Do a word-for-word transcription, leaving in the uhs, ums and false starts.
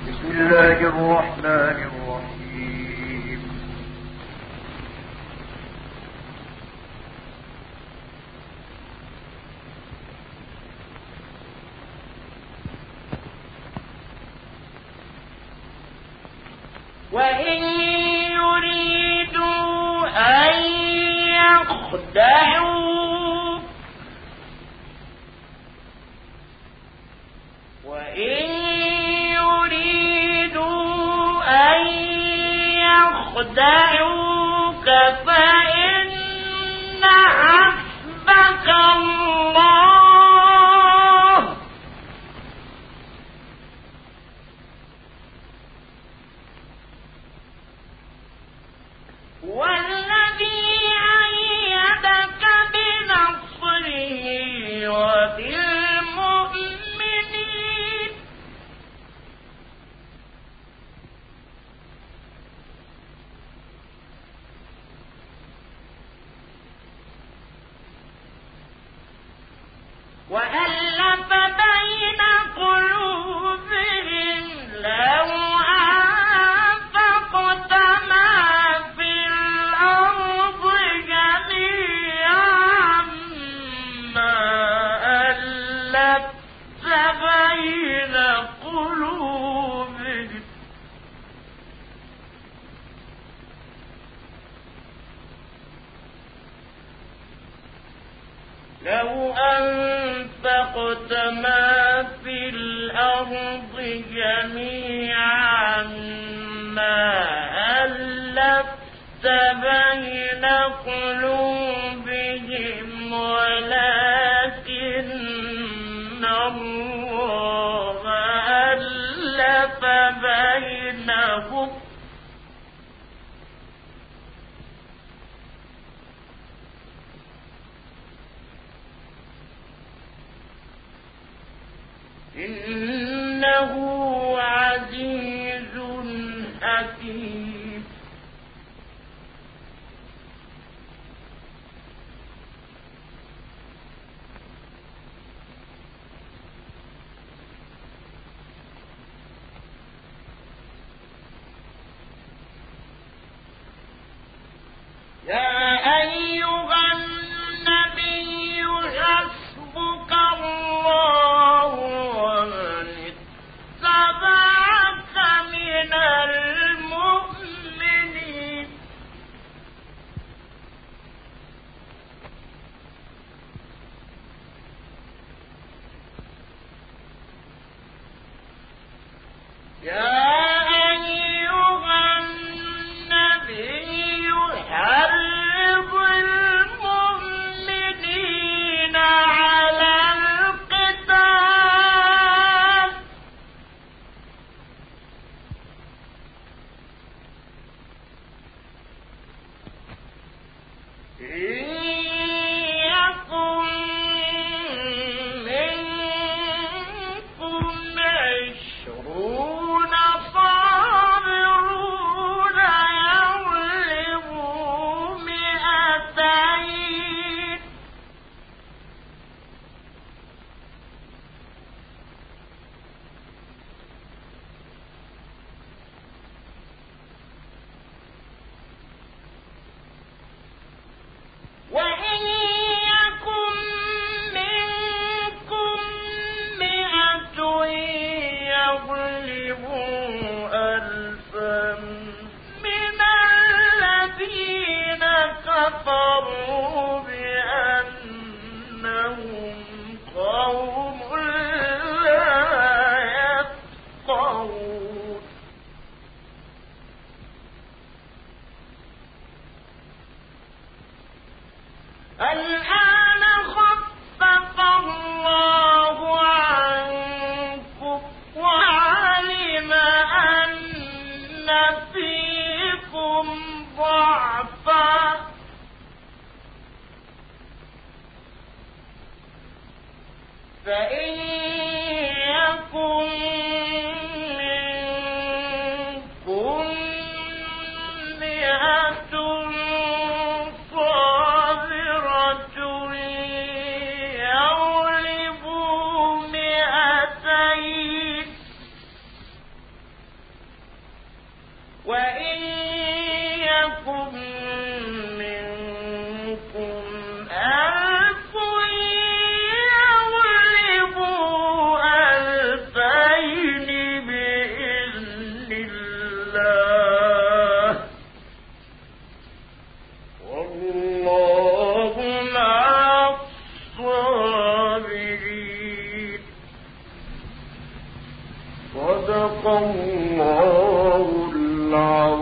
بسم الله الرحمن الرحيم. وإن يريدوا أن يخدعوا وإن يريدوا أن يخدعوك فإن حسبك الله والذي أيدك بنصره وبالمؤمنين وألف بين قلوبهم لو أنفقت ما في الأرض جميعا ما ألفت بين قلوبهم لو أنفقت ما في الأرض جميعا ما ألفت بين قلوبهم ولكن الله ألف بينهم إنه عزيز حكيم. يا أيها النبي حسبك الله ومن اتبعك من المؤمنين يا أيها النبي حرض المؤمنين على القتال إن يكن منكم عشرون صابرون يغلبوا مئتين وإن يكن منكم مئة يغلبوا ألفا من الذين كفروا بأنهم قوم لا يفقهون الذين وإن يكن منكم ألف يغلبوا ألفين بإذن الله والله مع الصابرين. صدق الله العظيم.